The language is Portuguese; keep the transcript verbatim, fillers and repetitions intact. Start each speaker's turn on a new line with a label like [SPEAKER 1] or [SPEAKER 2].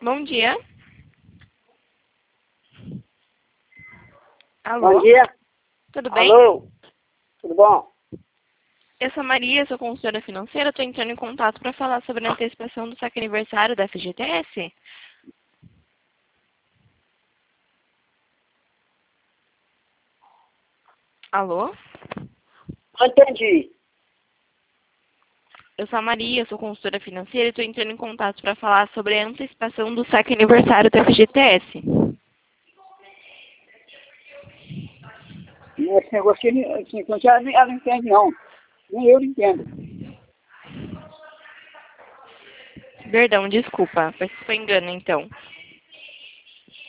[SPEAKER 1] Bom dia. Alô?
[SPEAKER 2] Bom dia.
[SPEAKER 1] Tudo bem?
[SPEAKER 2] Alô? Tudo bom?
[SPEAKER 1] Eu sou Maria, sou consultora financeira. Estou entrando em contato para falar sobre a antecipação do saque aniversário da F G T S. Alô?
[SPEAKER 2] Não entendi.
[SPEAKER 1] Eu sou a Maria, sou consultora financeira e estou entrando em contato para falar sobre a antecipação do saque aniversário da F G T S.
[SPEAKER 2] Esse negócio aqui, esse negócio ela, não- ela não entende, não. Nem eu não entendo.
[SPEAKER 1] Perdão, desculpa. Foi engano, então.